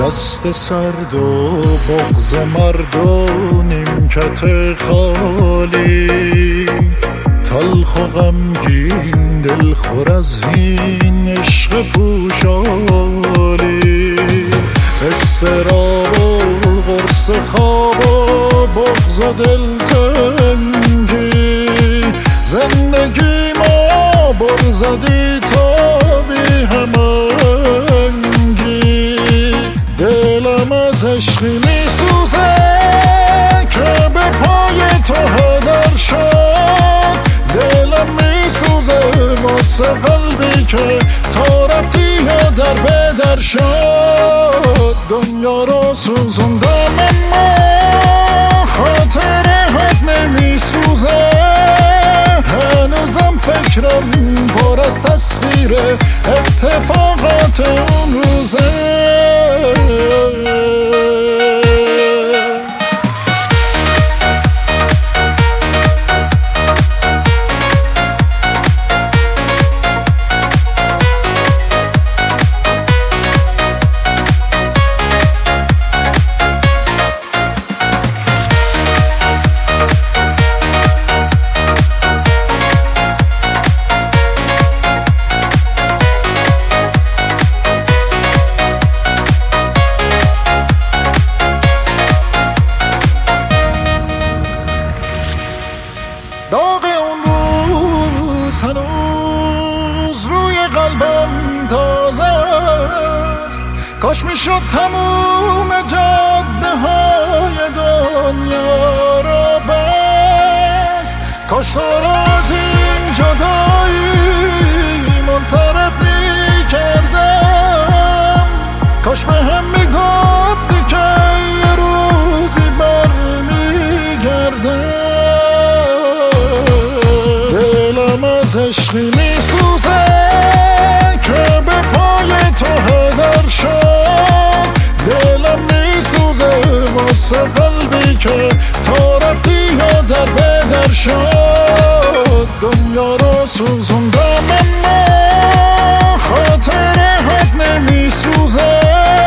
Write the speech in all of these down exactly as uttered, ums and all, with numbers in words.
دست سرد و بغض مرد و نیمکت خالی، تلخ و غمگین دلخور از این عشق پوشالی، استراب و قرص خواب و بغض و دلتنگی، زندگی ما بر زدی تا بی همانگی، دلم از عشقی می سوزه که به پای تو هدر شد، دلم می سوزه واسه قلبی که تا رفتی در به در شد، دنیا رو سوزوندم اما خاطره حد نمی سوزه، هنوزم فکرم پر از تصویر اتفاقات اون روزه. داغ اون روز هنوز روی قلبم تازه است، کاش میشد تموم جاده های دنیا را بست، کاش تو را از این جدایی منصرف میکردم، کاش به هم میگفتی که یه روزی بر میگردم، از عشقی می سوزه که به پای تو هدر شد، دلم می سوزه واسه قلبی که تا رفتی یا در به در شد، دنیا رو سوزوندم اما خاطره حد نمی سوزه،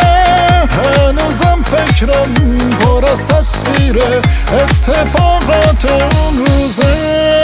هنوزم فکرم پر از تصویر اتفاقات اون روزه.